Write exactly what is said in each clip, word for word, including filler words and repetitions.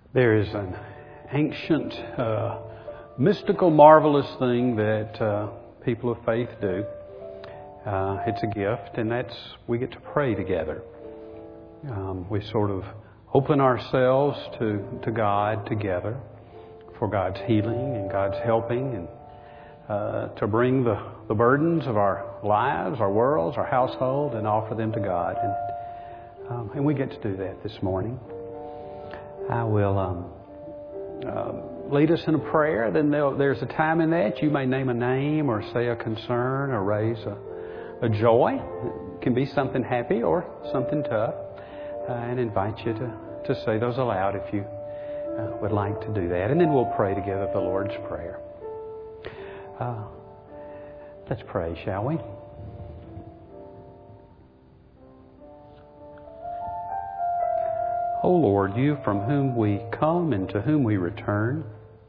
There is an ancient, uh, mystical, marvelous thing that uh, people of faith do. Uh, it's a gift, and that's we get to pray together. Um, we sort of open ourselves to, to God together for God's healing and God's helping, and uh, to bring the, the burdens of our lives, our worlds, our household, and offer them to God. And, um, and we get to do that this morning. I will um, uh, lead us in a prayer. Then there's a time in that you may name a name or say a concern or raise a, a joy. It can be something happy or something tough. Uh, and invite you to, to say those aloud if you uh, would like to do that. And then we'll pray together the Lord's Prayer. Uh, let's pray, shall we? O Lord, you from whom we come and to whom we return,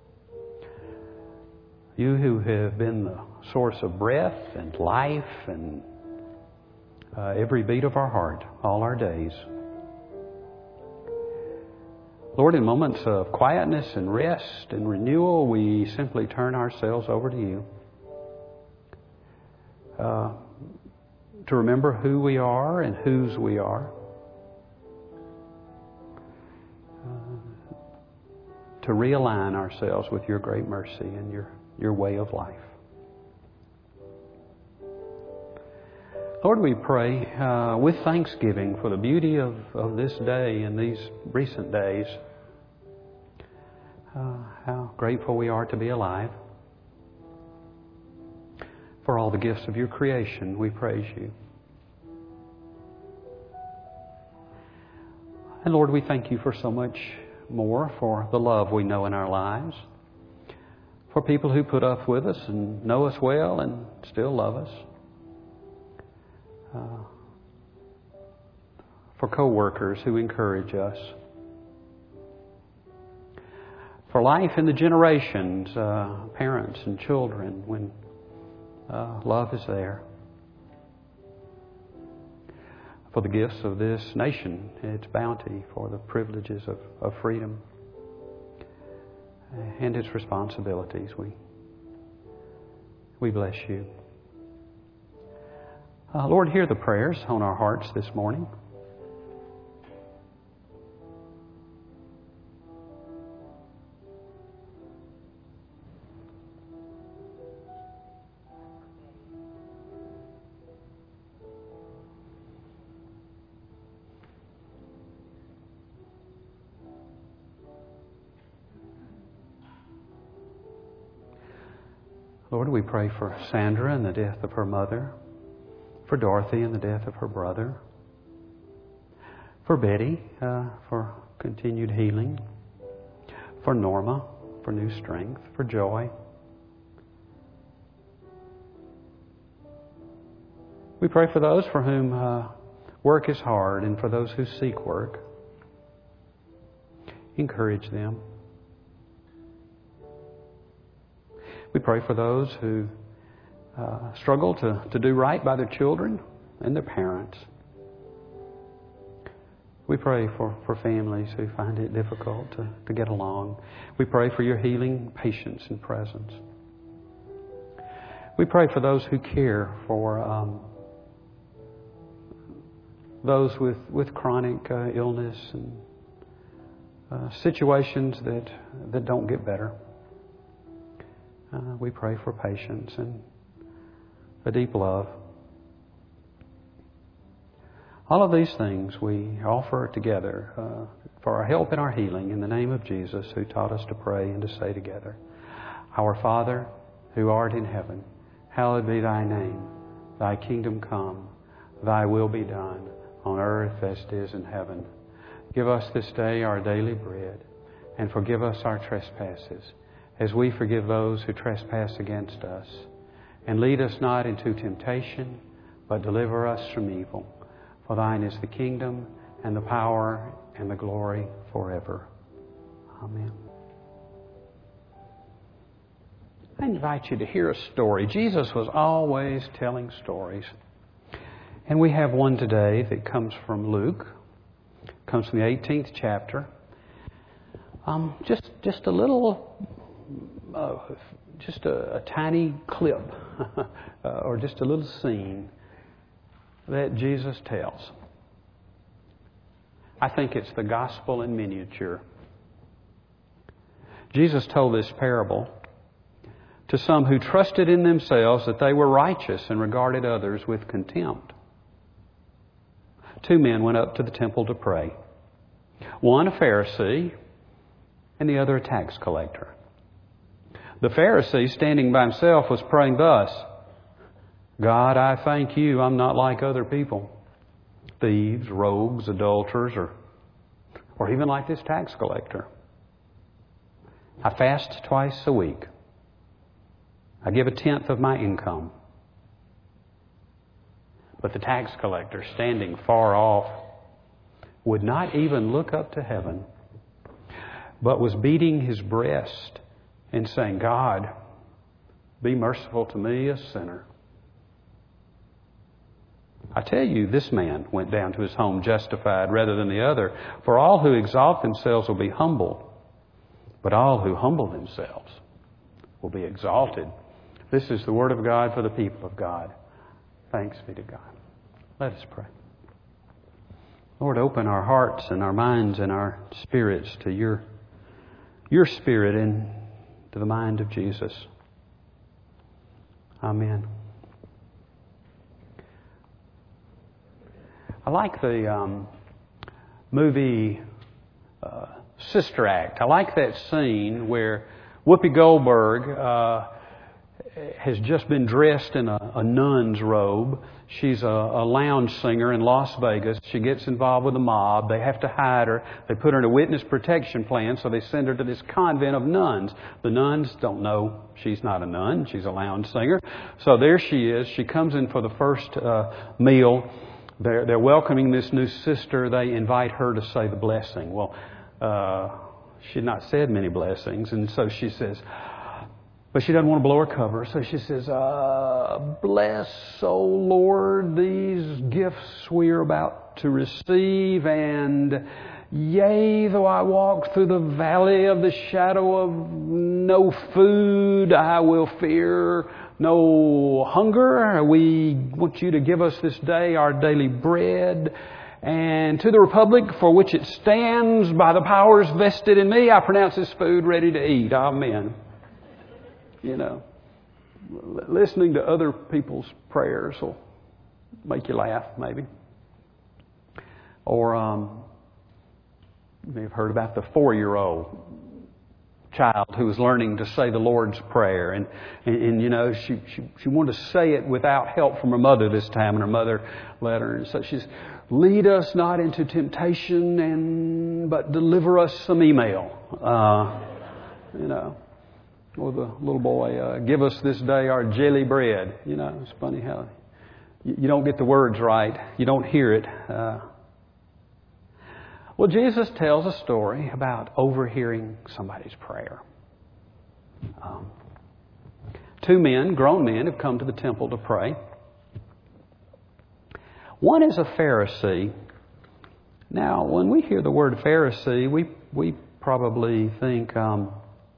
you who have been the source of breath and life and uh, every beat of our heart all our days. Lord, in moments of quietness and rest and renewal, we simply turn ourselves over to you uh, to remember who we are and whose we are. To realign ourselves with your great mercy and your, your way of life. Lord, we pray uh, with thanksgiving for the beauty of, of this day and these recent days. Uh, how grateful we are to be alive. For all the gifts of your creation, we praise you. And Lord, we thank you for so much more, for the love we know in our lives, for people who put up with us and know us well and still love us, uh, for co-workers who encourage us, for life in the generations, uh, parents and children, when uh, love is there, for the gifts of this nation, its bounty, for the privileges of, of freedom and its responsibilities. We, we bless you. Uh, Lord, hear the prayers on our hearts this morning. Lord, we pray for Sandra and the death of her mother, for Dorothy and the death of her brother, for Betty uh, for continued healing, for Norma for new strength, for Joy. We pray for those for whom uh, work is hard and for those who seek work. Encourage them. We pray for those who uh, struggle to, to do right by their children and their parents. We pray for, for families who find it difficult to, to get along. We pray for your healing patience and presence. We pray for those who care for um, those with, with chronic uh, illness and uh, situations that, that don't get better. Uh, we pray for patience and a deep love. All of these things we offer together uh, for our help and our healing in the name of Jesus, who taught us to pray and to say together, Our Father, who art in heaven, hallowed be thy name. Thy kingdom come, thy will be done, on earth as it is in heaven. Give us this day our daily bread, and forgive us our trespasses, as we forgive those who trespass against us. And lead us not into temptation, but deliver us from evil. For thine is the kingdom, and the power, and the glory forever. Amen. I invite you to hear a story. Jesus was always telling stories. And we have one today that comes from Luke. It comes from the eighteenth chapter. Um, just just a little, uh, just a, a tiny clip, uh, or just a little scene that Jesus tells. I think it's the gospel in miniature. Jesus told this parable to some who trusted in themselves that they were righteous and regarded others with contempt. Two men went up to the temple to pray. One a Pharisee and the other a tax collector. The Pharisee, standing by himself, was praying thus, God, I thank you I'm not like other people, thieves, rogues, adulterers, or, or even like this tax collector. I fast twice a week. I give a tenth of my income. But the tax collector, standing far off, would not even look up to heaven, but was beating his breast and saying, God, be merciful to me, a sinner. I tell you, this man went down to his home justified rather than the other. For all who exalt themselves will be humbled, but all who humble themselves will be exalted. This is the word of God for the people of God. Thanks be to God. Let us pray. Lord, open our hearts and our minds and our spirits to your, your Spirit and to the mind of Jesus. Amen. I like the um, movie uh, Sister Act. I like that scene where Whoopi Goldberg uh, has just been dressed in a, a nun's robe. She's a, a lounge singer in Las Vegas. She gets involved with the mob. They have to hide her. They put her in a witness protection plan, so they send her to this convent of nuns. The nuns don't know she's not a nun. She's a lounge singer. So there she is. She comes in for the first uh, meal. They're, they're welcoming this new sister. They invite her to say the blessing. Well, uh, she had not said many blessings, and so she says, but she doesn't want to blow her cover. So she says, uh, bless, O Lord, these gifts we are about to receive, and yea, though I walk through the valley of the shadow of no food, I will fear no hunger. We want you to give us this day our daily bread. And to the republic for which it stands, by the powers vested in me, I pronounce this food ready to eat. Amen. You know, listening to other people's prayers will make you laugh, maybe. Or um, you may have heard about the four-year-old child who was learning to say the Lord's Prayer. And, and, and you know, she, she, she wanted to say it without help from her mother this time. And her mother led her. And so she's, lead us not into temptation, and but deliver us some email. Uh, you know. Or the little boy, uh, give us this day our daily bread. You know, it's funny how you, you don't get the words right. You don't hear it. Uh, well, Jesus tells a story about overhearing somebody's prayer. Um, two men, grown men, have come to the temple to pray. One is a Pharisee. Now, when we hear the word Pharisee, we we probably think um,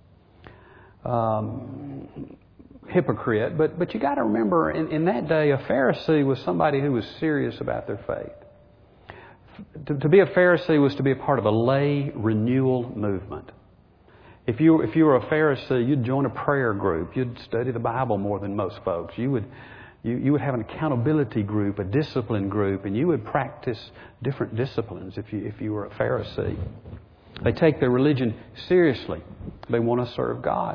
um, hypocrite. But but you got to remember, in, in that day, a Pharisee was somebody who was serious about their faith. To, to be a Pharisee was to be a part of a lay renewal movement. If you if you were a Pharisee, you'd join a prayer group. You'd study the Bible more than most folks. You would you, you would have an accountability group, a discipline group, and you would practice different disciplines if you if you were a Pharisee. They take their religion seriously. They want to serve God.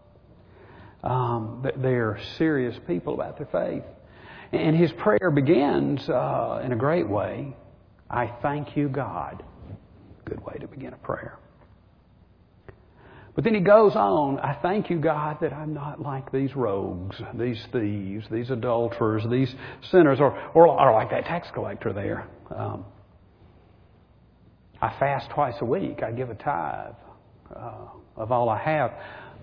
Um, they're serious people about their faith. And his prayer begins uh, in a great way. I thank you, God. Good way to begin a prayer. But then he goes on, I thank you, God, that I'm not like these rogues, these thieves, these adulterers, these sinners, or, or, or like that tax collector there. Um, I fast twice a week. I give a tithe uh, of all I have.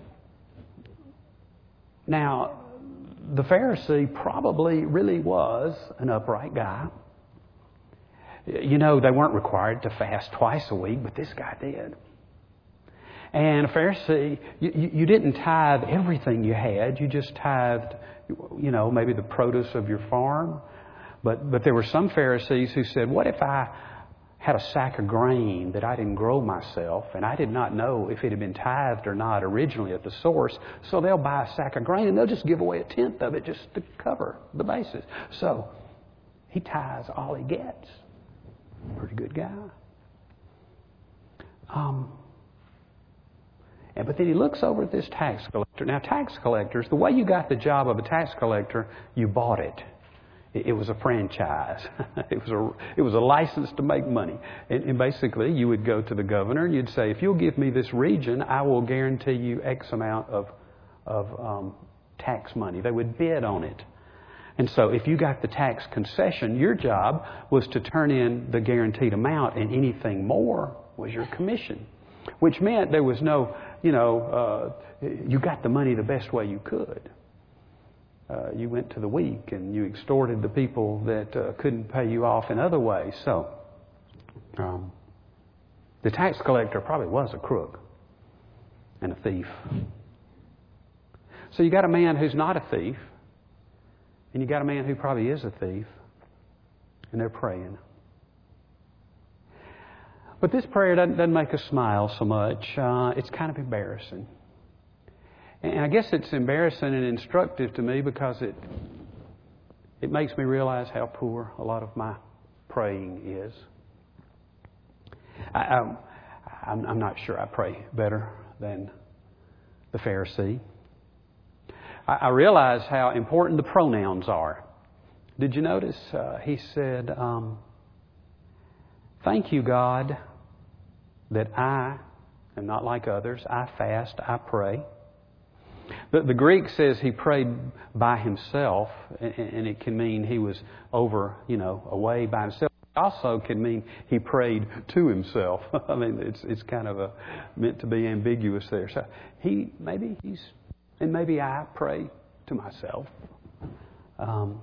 Now, the Pharisee probably really was an upright guy. You know, they weren't required to fast twice a week, but this guy did. And a Pharisee, you, you, you didn't tithe everything you had. You just tithed, you know, maybe the produce of your farm. But but there were some Pharisees who said, what if I had a sack of grain that I didn't grow myself, and I did not know if it had been tithed or not originally at the source, so they'll buy a sack of grain and they'll just give away a tenth of it just to cover the basis. So he tithes all he gets. Pretty good guy. Um, and but then he looks over at this tax collector. Now, tax collectors, the way you got the job of a tax collector, you bought it. It was a franchise. It was a it was a license to make money. And, and basically, you would go to the governor and you'd say, if you'll give me this region, I will guarantee you X amount of of um, tax money. They would bid on it. And so if you got the tax concession, your job was to turn in the guaranteed amount, and anything more was your commission, which meant there was no, you know, uh, you got the money the best way you could. Uh, you went to the weak and you extorted the people that uh, couldn't pay you off in other ways. So um, the tax collector probably was a crook and a thief. So you got a man who's not a thief, and you got a man who probably is a thief, and they're praying. But this prayer doesn't, doesn't make us smile so much. Uh, it's kind of embarrassing. And I guess it's embarrassing and instructive to me because it it makes me realize how poor a lot of my praying is. I, I, I'm, I'm not sure I pray better than the Pharisee. I, I realize how important the pronouns are. Did you notice? Uh, he said, um, "Thank you, God, that I am not like others. I fast, I pray." The, the Greek says he prayed by himself, and, and it can mean he was over, you know, away by himself. It also can mean he prayed to himself. I mean, it's it's kind of a, meant to be ambiguous there. So he maybe he's, and maybe I pray to myself. Um,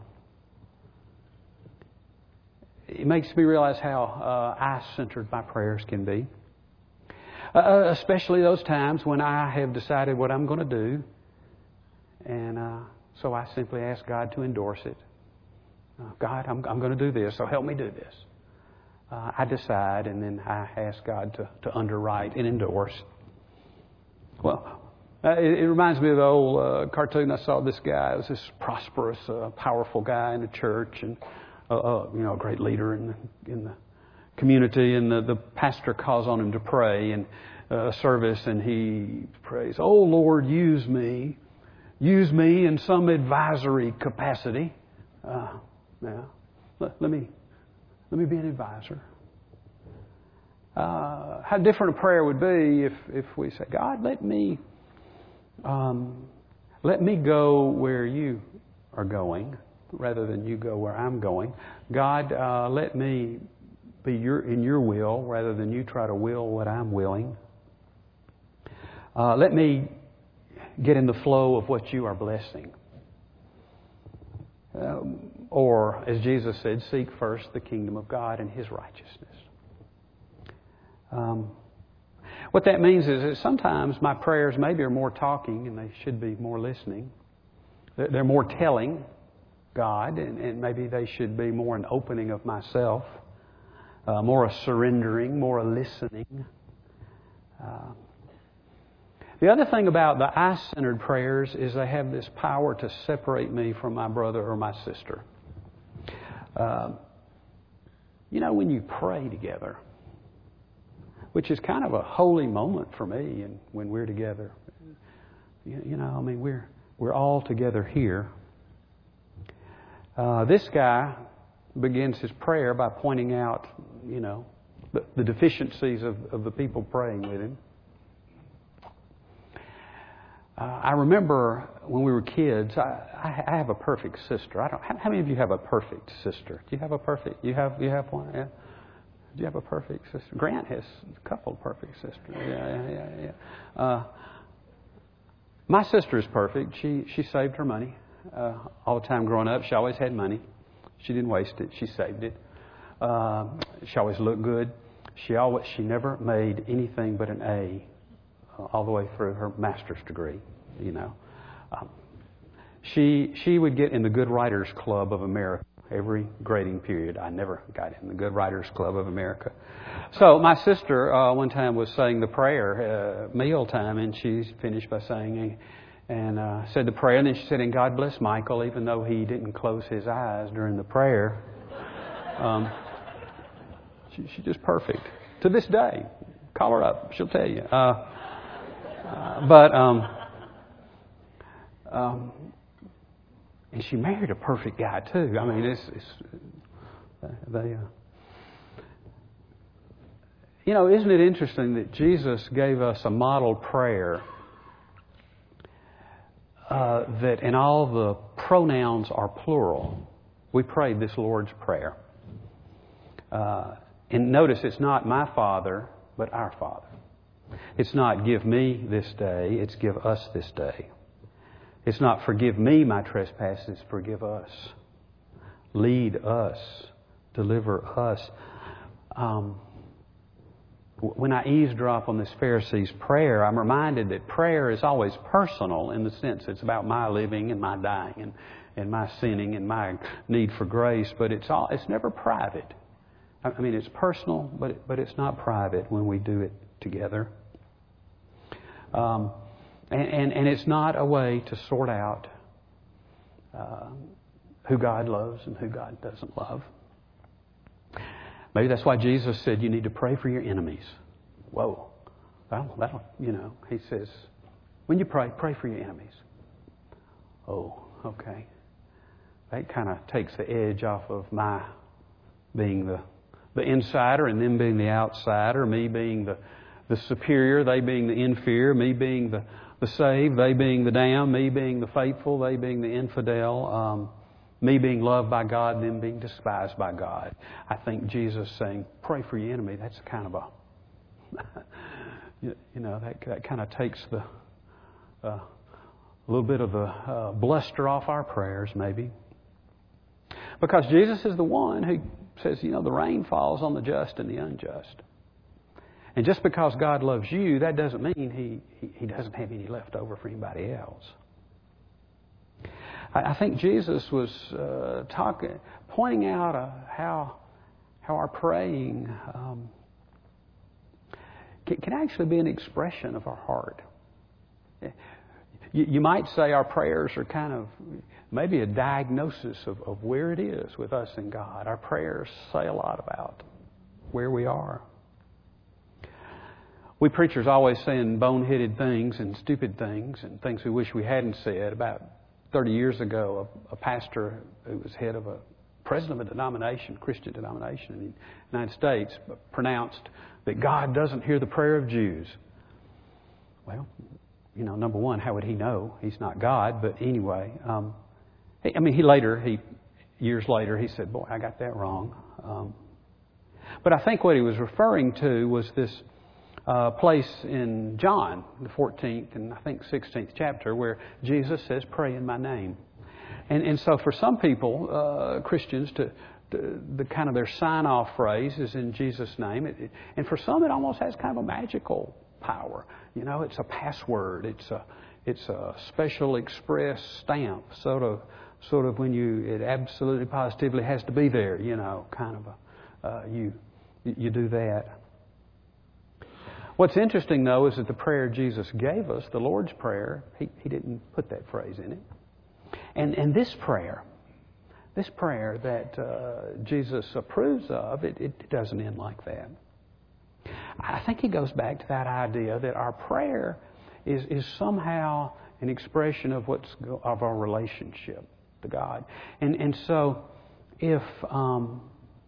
it makes me realize how uh, I-centered my prayers can be, uh, especially those times when I have decided what I'm going to do. And uh, so I simply ask God to endorse it. Uh, God, I'm, I'm going to do this, so help me do this. Uh, I decide, and then I ask God to, to underwrite and endorse. Well, uh, it, it reminds me of the old uh, cartoon I saw. This guy was this prosperous, uh, powerful guy in the church, and uh, uh, you know, a great leader in the, in the community. And the, the pastor calls on him to pray in uh, a service, and he prays, "Oh Lord, use me." Use me in some advisory capacity. Uh, yeah. Let, let me let me be an advisor. Uh, how different a prayer would be if, if we say, "God, let me um, let me go where you are going, rather than you go where I'm going. God, uh, let me be your in your will, rather than you try to will what I'm willing. Uh, let me get in the flow of what you are blessing." Um, or, as Jesus said, seek first the kingdom of God and His righteousness. Um, what that means is that sometimes my prayers maybe are more talking and they should be more listening. They're, they're more telling God, and, and maybe they should be more an opening of myself, uh, more a surrendering, more a listening. Uh, The other thing about the I-centered prayers is they have this power to separate me from my brother or my sister. Uh, you know, when you pray together, which is kind of a holy moment for me, and when we're together, you, you know, I mean, we're we're all together here. Uh, this guy begins his prayer by pointing out, you know, the, the deficiencies of, of the people praying with him. Uh, I remember when we were kids, I, I, I have a perfect sister. I don't. How, how many of you have a perfect sister? Do you have a perfect? You have. You have one. Yeah. Do you have a perfect sister? Grant has a couple of perfect sisters. Yeah, yeah, yeah, yeah. Uh, my sister is perfect. She she saved her money uh, all the time growing up. She always had money. She didn't waste it. She saved it. Uh, she always looked good. She always she never made anything but an A all the way through her master's degree, you know. Um, she she would get in the Good Writers Club of America every grading period. I never got in the Good Writers Club of America. So my sister uh, one time was saying the prayer, uh, meal time, and she finished by saying, and uh, said the prayer, and then she said, and God bless Michael, even though he didn't close his eyes during the prayer. Um, she, she's just perfect. To this day. Call her up. She'll tell you. Uh, uh, but, um, um, and she married a perfect guy, too. I mean, it's, it's they, uh, you know, isn't it interesting that Jesus gave us a model prayer uh, that in all the pronouns are plural? We prayed this Lord's Prayer. Uh, and notice it's not my Father, but our Father. It's not give me this day, it's give us this day. It's not forgive me my trespasses, forgive us. Lead us, deliver us. Um, when I eavesdrop on this Pharisee's prayer, I'm reminded that prayer is always personal in the sense it's about my living and my dying and, and my sinning and my need for grace, but it's all it's never private. I mean, it's personal, but it, but it's not private when we do it together. Um, and, and, and it's not a way to sort out uh, who God loves and who God doesn't love. Maybe that's why Jesus said you need to pray for your enemies. Whoa. Well, that'll, you know, he says, when you pray, pray for your enemies. Oh, okay. That kind of takes the edge off of my being the the insider and them being the outsider, me being the, the superior, they being the inferior, me being the, the saved, they being the damned, me being the faithful, they being the infidel, um, me being loved by God, them being despised by God. I think Jesus saying, pray for your enemy, that's kind of a, you, you know, that, that kind of takes the, uh, a little bit of the uh, bluster off our prayers, maybe. Because Jesus is the one who says, you know, the rain falls on the just and the unjust. And just because God loves you, that doesn't mean He, he, he doesn't have any left over for anybody else. I, I think Jesus was uh, talking, pointing out uh, how how our praying um, can, can actually be an expression of our heart. You, you might say our prayers are kind of maybe a diagnosis of, of where it is with us and God. Our prayers say a lot about where we are. We preachers always saying boneheaded things and stupid things and things we wish we hadn't said. About thirty years ago, a, a pastor who was head of a president of a denomination, Christian denomination in the United States, pronounced that God doesn't hear the prayer of Jews. Well, you know, number one, how would he know? He's not God. But anyway, um, I mean, he later, he years later, he said, boy, I got that wrong. Um, but I think what he was referring to was this uh, place in John, the fourteenth and I think sixteenth chapter, where Jesus says, pray in my name. And, and so for some people, uh, Christians, to, to the kind of their sign-off phrase is in Jesus' name. It, it, and for some, it almost has kind of a magical power. You know, it's a password. It's a it's a special express stamp, sort of sort of when you it absolutely positively has to be there. You know, kind of a uh, you you do that. What's interesting though is that the prayer Jesus gave us, the Lord's Prayer, he he didn't put that phrase in it. And and this prayer, this prayer that uh, Jesus approves of, it, it doesn't end like that. I think it goes back to that idea that our prayer is, is somehow an expression of what's of our relationship to God. And and so if um,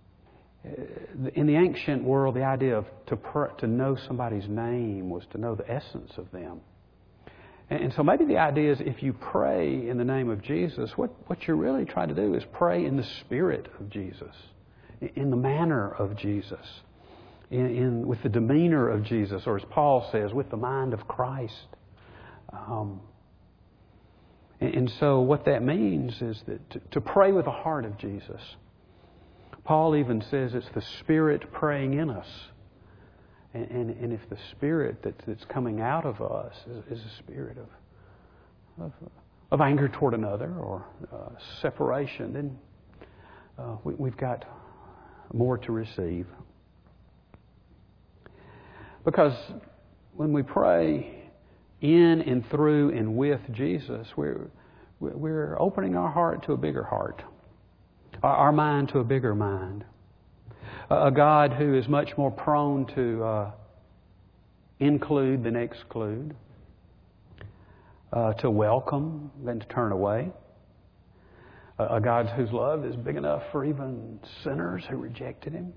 in the ancient world the idea of to pr- to know somebody's name was to know the essence of them. And, and so maybe the idea is if you pray in the name of Jesus, what, what you're really trying to do is pray in the spirit of Jesus, in the manner of Jesus. In, in with the demeanor of Jesus, or as Paul says, with the mind of Christ. Um, and, and so what that means is that to, to pray with the heart of Jesus. Paul even says it's the Spirit praying in us. And, and, and if the spirit that, that's coming out of us is, is a spirit of, of, of anger toward another or uh, separation, then uh, we, we've got more to receive. Because when we pray in and through and with Jesus, we're, we're opening our heart to a bigger heart, our mind to a bigger mind. A God who is much more prone to uh, include than exclude, uh, to welcome than to turn away. A, a God whose love is big enough for even sinners who rejected Him.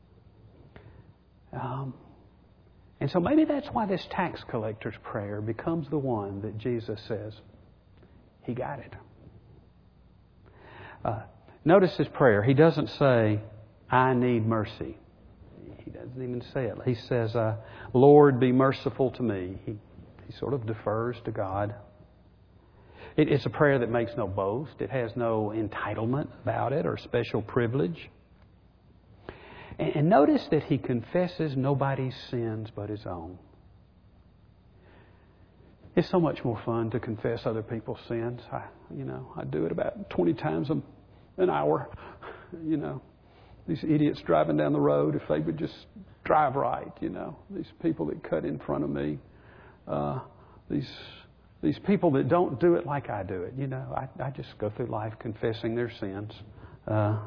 Um, and so maybe that's why this tax collector's prayer becomes the one that Jesus says, He got it. Uh, notice His prayer. He doesn't say, I need mercy. He doesn't even say it. He says, uh, Lord, be merciful to me. He, he sort of defers to God. It, it's a prayer that makes no boast. It has no entitlement about it or special privilege. And, and notice that he confesses nobody's sins but his own. It's so much more fun to confess other people's sins. I, you know, I do it about twenty times an hour, you know. These idiots driving down the road, if they would just drive right, you know. These people that cut in front of me. Uh, these these people that don't do it like I do it, you know. I, I just go through life confessing their sins. Uh,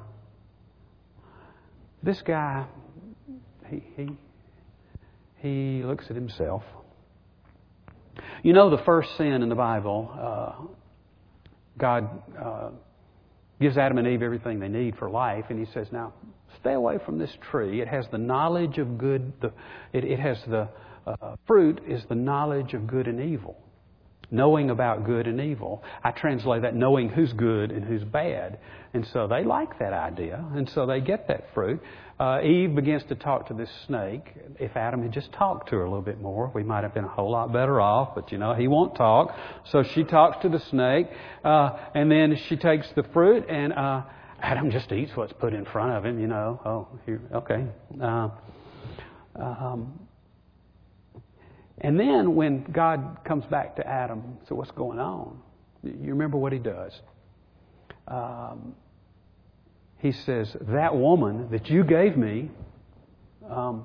this guy, he, he, he looks at himself. You know, the first sin in the Bible, uh, God... Uh, gives Adam and Eve everything they need for life, and He says, now, stay away from this tree. It has the knowledge of good, the, it, it has the uh, fruit is the knowledge of good and evil. Knowing about good and evil. I translate that knowing who's good and who's bad. And so they like that idea, and so they get that fruit. Uh, Eve begins to talk to this snake. If Adam had just talked to her a little bit more, we might have been a whole lot better off, but you know, he won't talk. So she talks to the snake, uh, and then she takes the fruit, and uh, Adam just eats what's put in front of him, you know. Oh, here, okay. Uh, um, And then when God comes back to Adam, so what's going on? You remember what He does. Um, he says, that woman that you gave me um,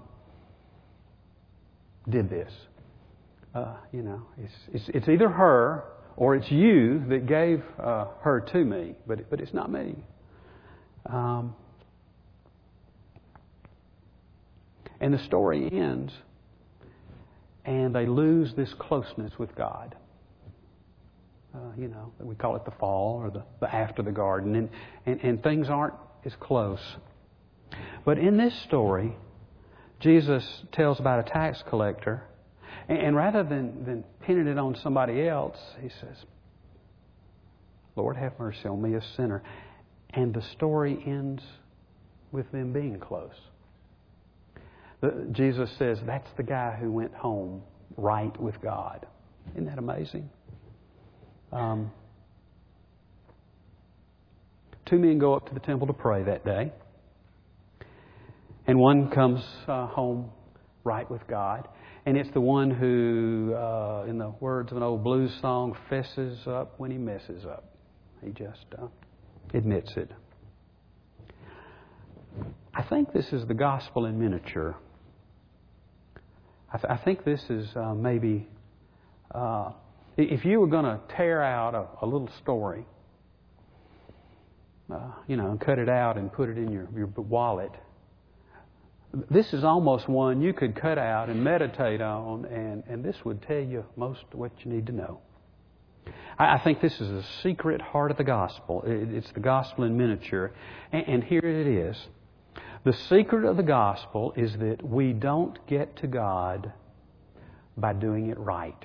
did this. Uh, you know, it's, it's, it's either her or it's you that gave uh, her to me, but, but it's not me. Um, and the story ends. And they lose this closeness with God. Uh, you know, we call it the fall or the, the after the garden. And, and, and things aren't as close. But in this story, Jesus tells about a tax collector. And, and rather than, than pinning it on somebody else, He says, Lord, have mercy on me, a sinner. And the story ends with them being close. Jesus says that's the guy who went home right with God. Isn't that amazing? Um, two men go up to the temple to pray that day. And one comes uh, home right with God. And it's the one who, uh, in the words of an old blues song, fesses up when he messes up. He just uh, admits it. I think this is the gospel in miniature. I, th- I think this is uh, maybe, uh, if you were going to tear out a, a little story, uh, you know, and cut it out and put it in your, your wallet, this is almost one you could cut out and meditate on, and, and this would tell you most of what you need to know. I, I think this is the secret heart of the gospel. It, it's the gospel in miniature, and, and here it is. The secret of the gospel is that we don't get to God by doing it right.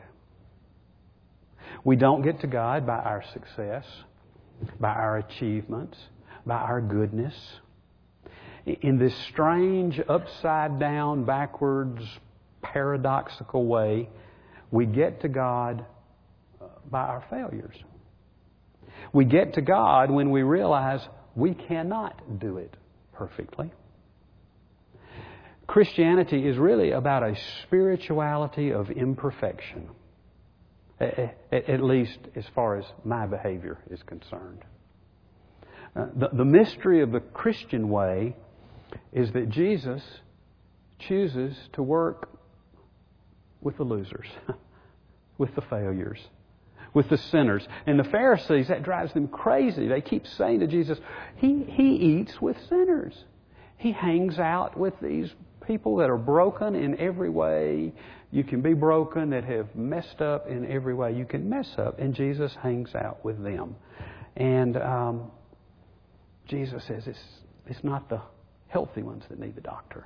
We don't get to God by our success, by our achievements, by our goodness. In this strange, upside down, backwards, paradoxical way, we get to God by our failures. We get to God when we realize we cannot do it perfectly. Christianity is really about a spirituality of imperfection, at, at least as far as my behavior is concerned. Uh, the, the mystery of the Christian way is that Jesus chooses to work with the losers, with the failures, with the sinners. And the Pharisees, that drives them crazy. They keep saying to Jesus, He, he eats with sinners. He hangs out with these people that are broken in every way you can be broken, that have messed up in every way you can mess up. And Jesus hangs out with them. And um, Jesus says it's, it's not the healthy ones that need the doctor.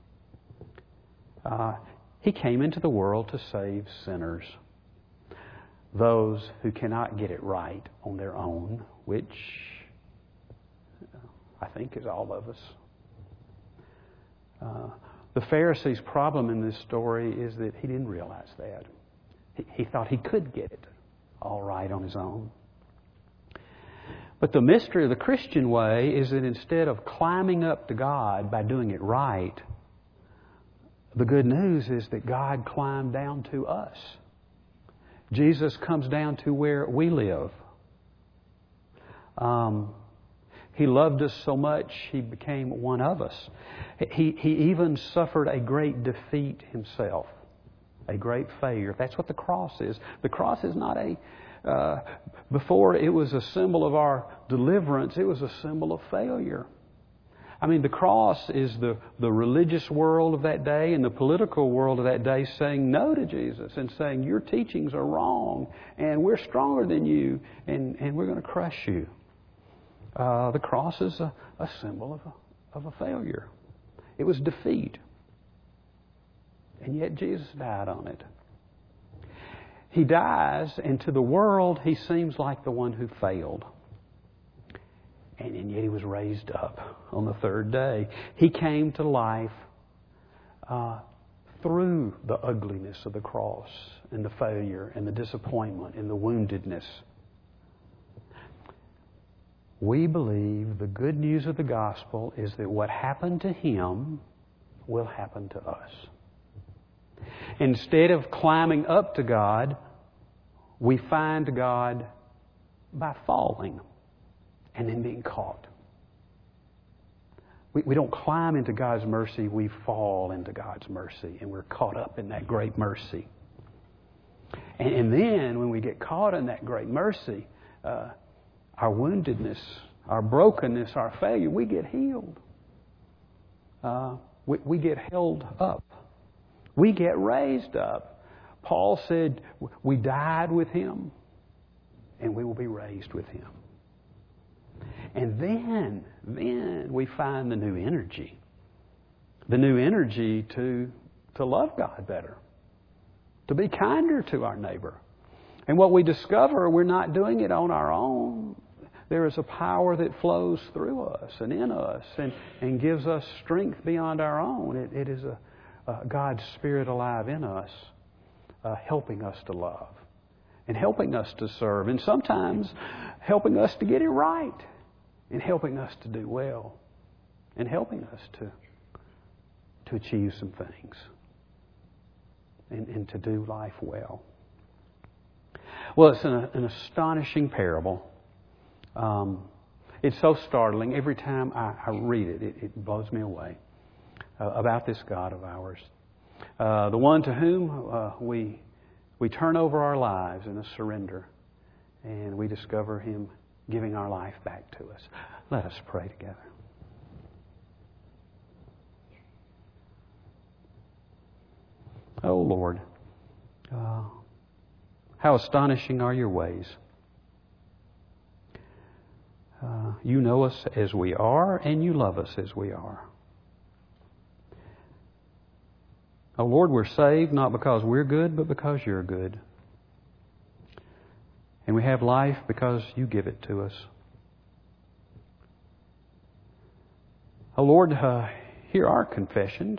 Uh, he came into the world to save sinners. Those who cannot get it right on their own, which I think is all of us. Uh, the Pharisees' problem in this story is that he didn't realize that. He, he thought he could get it all right on his own. But the mystery of the Christian way is that instead of climbing up to God by doing it right, the good news is that God climbed down to us. Jesus comes down to where we live. Um, he loved us so much, He became one of us. He, he even suffered a great defeat Himself, a great failure. That's what the cross is. The cross is not a... Uh, before it was a symbol of our deliverance, it was a symbol of failure. I mean, the cross is the, the religious world of that day and the political world of that day saying no to Jesus and saying your teachings are wrong and we're stronger than you and, and we're going to crush you. Uh, the cross is a, a symbol of a, of a failure. It was defeat. And yet Jesus died on it. He dies, and to the world he seems like the one who failed. And, and yet He was raised up on the third day. He came to life uh, through the ugliness of the cross and the failure and the disappointment and the woundedness. We believe the good news of the gospel is that what happened to Him will happen to us. Instead of climbing up to God, we find God by falling and then being caught. We, we don't climb into God's mercy, we fall into God's mercy, and we're caught up in that great mercy. And, and then when we get caught in that great mercy, uh, our woundedness, our brokenness, our failure, we get healed. Uh, we, we get held up. We get raised up. Paul said we died with Him and we will be raised with Him. And then, then we find the new energy. The new energy to, to love God better. To be kinder to our neighbor. And what we discover, we're not doing it on our own. There is a power that flows through us and in us and, and gives us strength beyond our own. It, it is a Uh, God's Spirit alive in us, uh, helping us to love and helping us to serve and sometimes helping us to get it right and helping us to do well and helping us to, to achieve some things and, and to do life well. Well, it's an, an astonishing parable. Um, it's so startling. Every time I, I read it, it, it blows me away. Uh, about this God of ours. Uh, the one to whom uh, we we turn over our lives in a surrender and we discover Him giving our life back to us. Let us pray together. Oh Lord, uh, how astonishing are Your ways. Uh, you know us as we are and You love us as we are. Oh Lord, we're saved not because we're good, but because You're good. And we have life because You give it to us. Oh Lord, uh, hear our confessions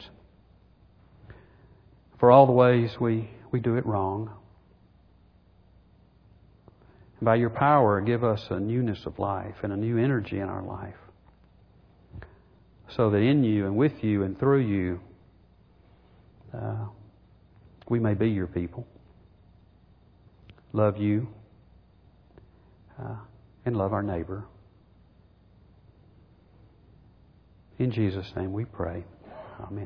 for all the ways we, we do it wrong. And by Your power, give us a newness of life and a new energy in our life. So that in You and with You and through You, uh, we may be your people, love you, uh, and love our neighbor. In Jesus' name we pray. Amen.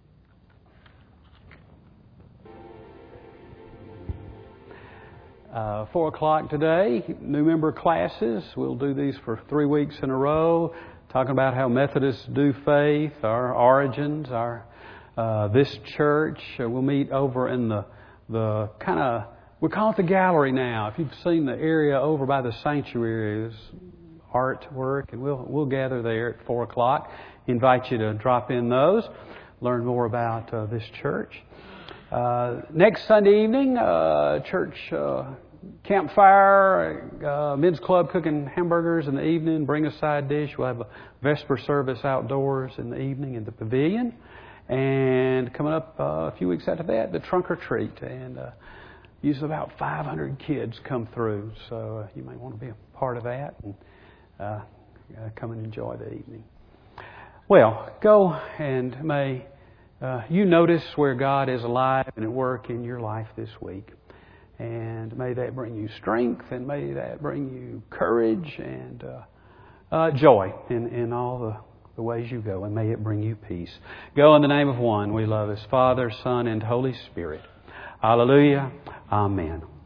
Uh, four o'clock today, new member classes. We'll do these for three weeks in a row, talking about how Methodists do faith, our origins, our uh, this church. Uh, we'll meet over in the the kind of, we call it the gallery now. If you've seen the area over by the sanctuary, there's artwork, and we'll we'll gather there at four o'clock. Invite you to drop in those, learn more about uh, this church. Uh, next Sunday evening, uh, church uh, campfire, uh, men's club cooking hamburgers in the evening. Bring a side dish. We'll have a Vesper service outdoors in the evening in the pavilion. And coming up uh, a few weeks after that, the trunk or treat. And uh, usually about five hundred kids come through. So uh, you may want to be a part of that and uh, uh, come and enjoy the evening. Well, go and may Uh, you notice where God is alive and at work in your life this week. And may that bring you strength, and may that bring you courage and uh, uh, joy in, in all the, the ways you go. And may it bring you peace. Go in the name of one we love, as Father, Son, and Holy Spirit. Hallelujah. Amen.